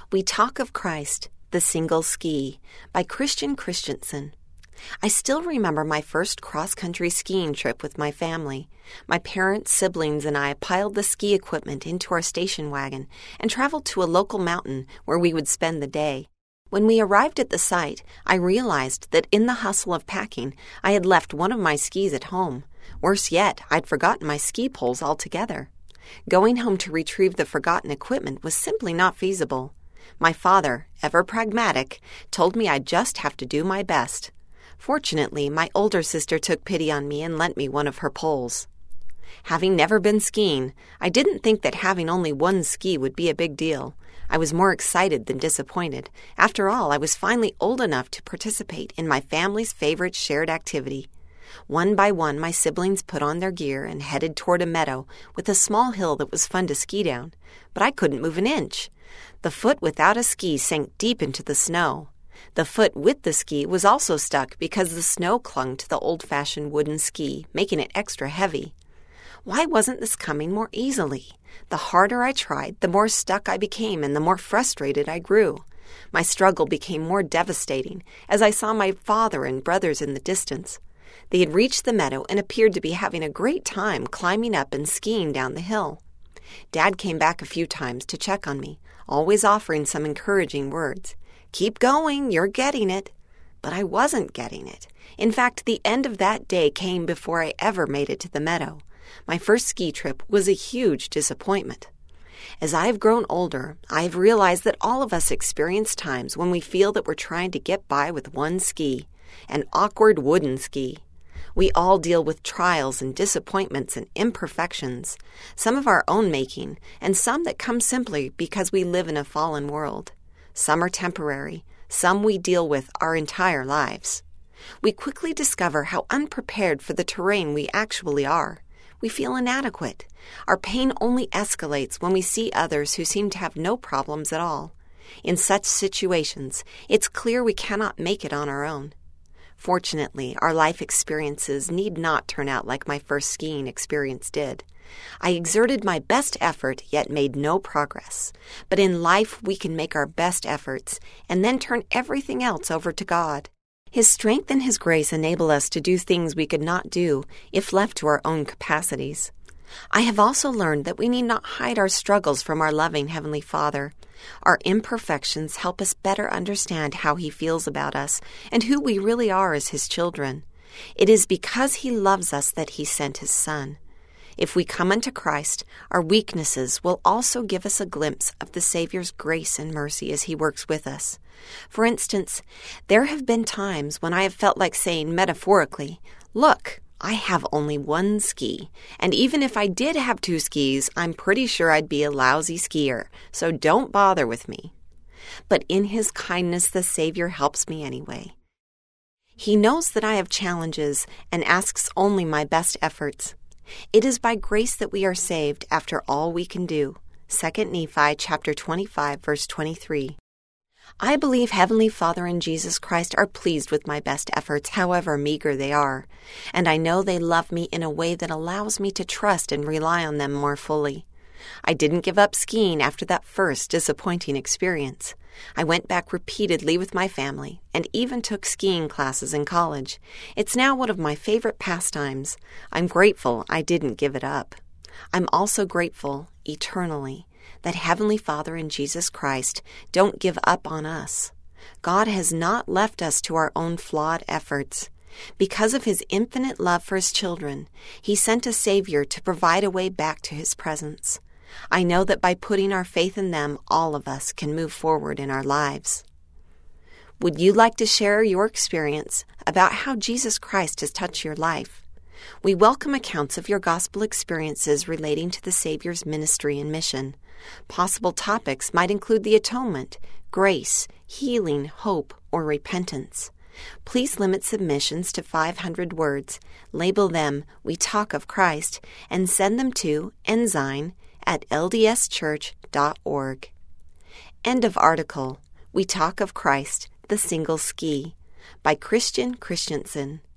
We Talk of Christ, the Single Ski by Christian Christensen. I still remember my first cross-country skiing trip with my family. My parents, siblings, and I piled the ski equipment into our station wagon and traveled to a local mountain where we would spend the day. When we arrived at the site, I realized that in the hustle of packing, I had left one of my skis at home. Worse yet, I'd forgotten my ski poles altogether. Going home to retrieve the forgotten equipment was simply not feasible. My father, ever pragmatic, told me I'd just have to do my best. Fortunately, my older sister took pity on me and lent me one of her poles. Having never been skiing, I didn't think that having only one ski would be a big deal. I was more excited than disappointed. After all, I was finally old enough to participate in my family's favorite shared activity. One by one, my siblings put on their gear and headed toward a meadow with a small hill that was fun to ski down. But I couldn't move an inch. The foot without a ski sank deep into the snow. The foot with the ski was also stuck because the snow clung to the old-fashioned wooden ski, making it extra heavy. Why wasn't this coming more easily? The harder I tried, the more stuck I became and the more frustrated I grew. My struggle became more devastating as I saw my father and brothers in the distance. They had reached the meadow and appeared to be having a great time climbing up and skiing down the hill. Dad came back a few times to check on me, always offering some encouraging words. "Keep going, you're getting it." But I wasn't getting it. In fact, the end of that day came before I ever made it to the meadow. My first ski trip was a huge disappointment. As I have grown older, I have realized that all of us experience times when we feel that we're trying to get by with one ski, an awkward wooden ski. We all deal with trials and disappointments and imperfections, some of our own making, and some that come simply because we live in a fallen world. Some are temporary, some we deal with our entire lives. We quickly discover how unprepared for the terrain we actually are. We feel inadequate. Our pain only escalates when we see others who seem to have no problems at all. In such situations, it's clear we cannot make it on our own. Fortunately, our life experiences need not turn out like my first skiing experience did. I exerted my best effort, yet made no progress. But in life, we can make our best efforts and then turn everything else over to God. His strength and His grace enable us to do things we could not do if left to our own capacities. I have also learned that we need not hide our struggles from our loving Heavenly Father. Our imperfections help us better understand how He feels about us and who we really are as His children. It is because He loves us that He sent His Son. If we come unto Christ, our weaknesses will also give us a glimpse of the Savior's grace and mercy as He works with us. For instance, there have been times when I have felt like saying metaphorically, "Look, I have only one ski, and even if I did have two skis, I'm pretty sure I'd be a lousy skier, so don't bother with me." But in His kindness, the Savior helps me anyway. He knows that I have challenges and asks only my best efforts. It is by grace that we are saved after all we can do. 2 Nephi chapter 25, verse 23. I believe Heavenly Father and Jesus Christ are pleased with my best efforts, however meager they are, and I know they love me in a way that allows me to trust and rely on them more fully. I didn't give up skiing after that first disappointing experience. I went back repeatedly with my family and even took skiing classes in college. It's now one of my favorite pastimes. I'm grateful I didn't give it up. I'm also grateful, eternally, that Heavenly Father and Jesus Christ don't give up on us. God has not left us to our own flawed efforts. Because of His infinite love for His children, He sent a Savior to provide a way back to His presence. I know that by putting our faith in them, all of us can move forward in our lives. Would you like to share your experience about how Jesus Christ has touched your life? We welcome accounts of your gospel experiences relating to the Savior's ministry and mission. Possible topics might include the atonement, grace, healing, hope, or repentance. Please limit submissions to 500 words, label them "We Talk of Christ," and send them to ensign@ldschurch.org. End of article. We Talk of Christ, the Single Ski by Christian Christensen.